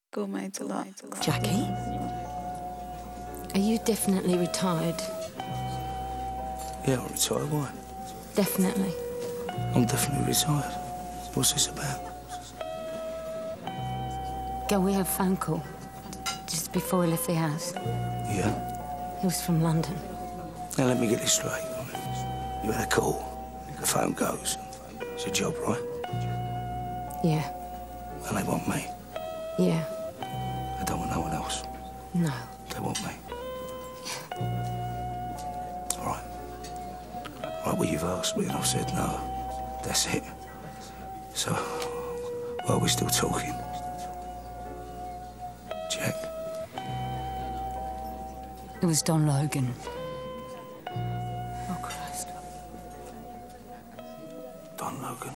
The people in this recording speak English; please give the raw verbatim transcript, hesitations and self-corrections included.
Go mates a lot. Jackie? Are you definitely retired? Yeah, I'm retired. Why? Definitely. I'm definitely retired. What's this about? Girl, we had a phone call just before we left the house. Yeah? He was from London. Now, let me get this straight. You had a call, the phone goes. It's a job, right? Yeah. And they want me. Yeah. They don't want no one else. No. They want me. All right. Right, well, you've asked me and I've said no. That's it. So, why are we still talking? Jack? It was Don Logan.